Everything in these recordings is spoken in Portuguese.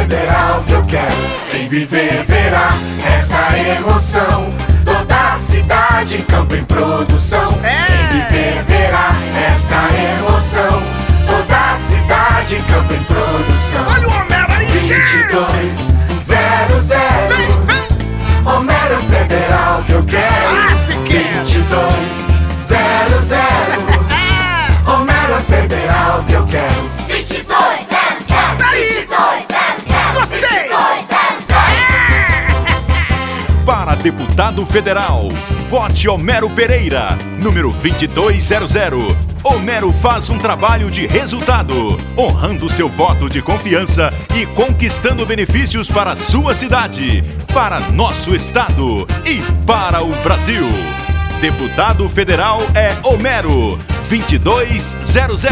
Federal que eu quero. Quem viver verá essa emoção. Toda a cidade, campo em produção. Quem viver verá esta emoção. Toda a cidade, campo em produção. Olha o Homero aí, 2200. Vem, vem. Homero Federal que eu quero. 2200. Homero Federal que eu quero. 2200. Daí. 2200. Gostei. 2200. Para deputado federal, vote Homero Pereira, número 2200. Homero faz um trabalho de resultado, honrando seu voto de confiança e conquistando benefícios para a sua cidade, para nosso estado e para o Brasil. Deputado federal é Homero, 2200.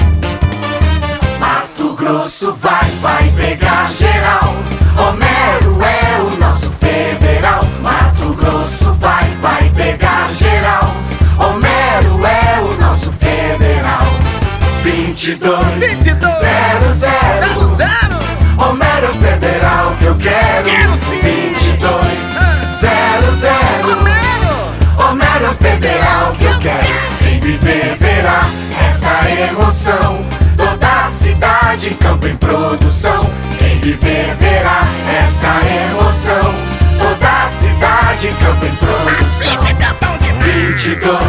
Mato Grosso vai pegar geral. Homero é o nosso federal. Mato Grosso vai pegar geral. Homero é o nosso federal. 2200. Homero Federal que eu quero. Quero sim. 2200. Homero. Homero Federal que eu quero. Quem viver verá essa emoção. Toda a cidade, campo em produção. Quem viver verá esta emoção. Toda a cidade, campo em produção. 2200.